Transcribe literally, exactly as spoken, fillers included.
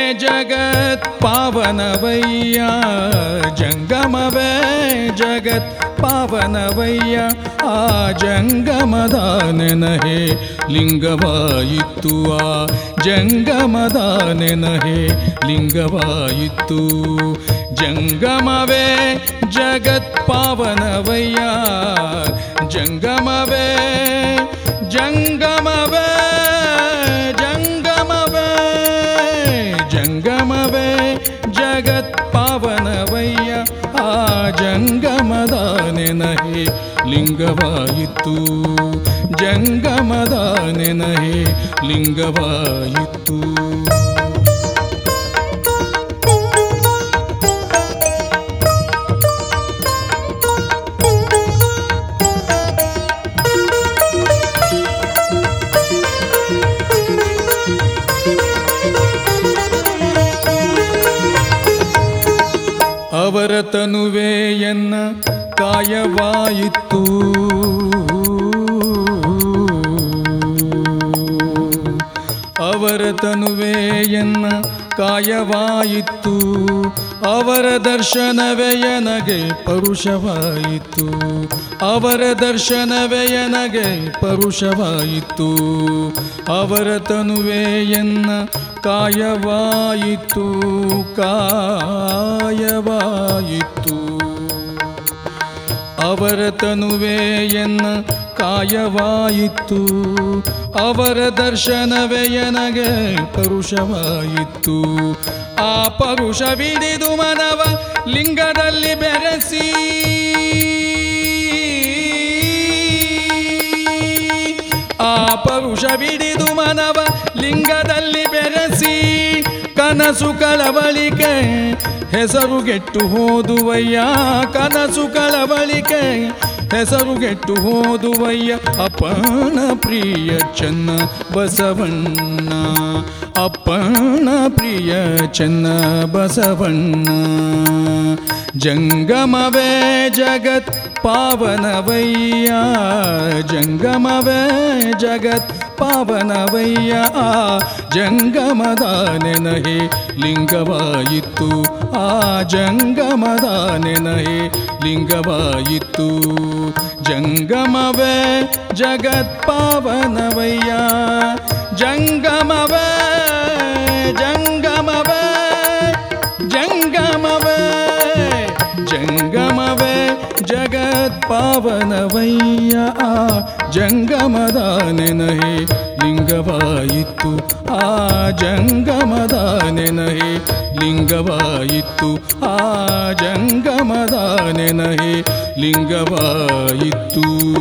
ಜಗತ್ ಪಾವನವಯ್ಯ ಜಂಗಮವೇ ಜಗತ್ ಪಾವನವಯ್ಯ ಆ ಜಂಗಮದ ನೆನಹೆ ಲಿಂಗವಾಯಿತು ಆ ಜಂಗಮದ ನೆನಹೆ ಲಿಂಗವಾಯಿತು ಜಂಗಮವೇ ಜಗತ್ ಪಾವನವಯ್ಯ ಜಂಗಮವೇ ಜಂಗಮವೇ ಜಂಗಮವೇ ಜಂಗಮವೇ ಜಗತ್ ಪಾವನವಯ್ಯ ಆ ಜಂಗಮದ ನೆನಹೆ ಲಿಂಗವಾಯಿತು ಜಂಗಮದ ನೆನಹೆ ಲಿಂಗವಾಯಿತು ಅವರ ತನುವೆ ಎನ್ನ ಕಾಯವಾಯಿತು ಅವರ ತನುವೆ ಎನ್ನ ಕಾಯವಾಯಿತು ಅವರ ದರ್ಶನವೇ ನನಗೆ ಪರುಷವಾಯಿತು ಅವರ ದರ್ಶನವೇ ನನಗೆ ಪರುಷವಾಯಿತು ಅವರ ತನುವೆ ಎನ್ನ ಕಾಯವಾಯಿತು ಕಾಯವಾಯಿತು ಅವರ ತನುವೆ ಎನ್ನ ಕಾಯವಾಯಿತು ಅವರ ದರ್ಶನವೇ ನನಗೆ ಪರುಷವಾಯಿತು ಆ ಪರುಷವಿಡಿದು ಮನವ ಲಿಂಗದಲ್ಲಿ ಬೆರೆಸಿ ಆ ಪರುಷವಿಡಿದು ಮನವ ಲಿಂಗದಲ್ಲಿ ಬೆರೆಸಿ ಕನಸು ಕಳವಳಿಕೆ ಹೆಸರುಗೆಟ್ಟು ಹೋದುವಯ್ಯ ಕನಸು ಕಳವಳಿಕೆ ಹೆಸರುಗೆಟ್ಟು ಹೋದುವಯ್ಯ ಅಪ್ಪನ ಪ್ರಿಯ ಚೆನ್ನ ಬಸವಣ್ಣ ಅಪ್ಪನ ಪ್ರಿಯ ಚೆನ್ನ ಬಸವಣ್ಣ ಜಂಗಮವೇ ಜಗತ್ ಪಾವನವಯ್ಯ ಜಂಗಮವೇ ಜಗತ್ ಪಾವನವಯ್ಯ ಆ ಜಂಗಮದ ನೆನಹೆ ಲಿಂಗವಾಯಿತು ಆ ಜಂಗಮದ ನೆನಹೆ ಲಿಂಗವಾಯಿತು ಜಂಗಮವೇ ಜಗತ್ ಪಾವನವಯ್ಯ ಜಂಗಮವೇ ಜಂಗಮವೇ ಜಂಗಮವೇ ಜಂಗಮವೇ ಜಗತ್ ಪಾವನವಯ್ಯ ಆ ಜಂಗಮದ ನೆನಹೆ ಲಿಂಗವಾಯಿತು ಆ ಜಂಗಮದ ನೆನಹೆ ಲಿಂಗವಾಯಿತು ಆ ಜಂಗಮದ ನೆನಹೆ ಲಿಂಗವಾಯಿತು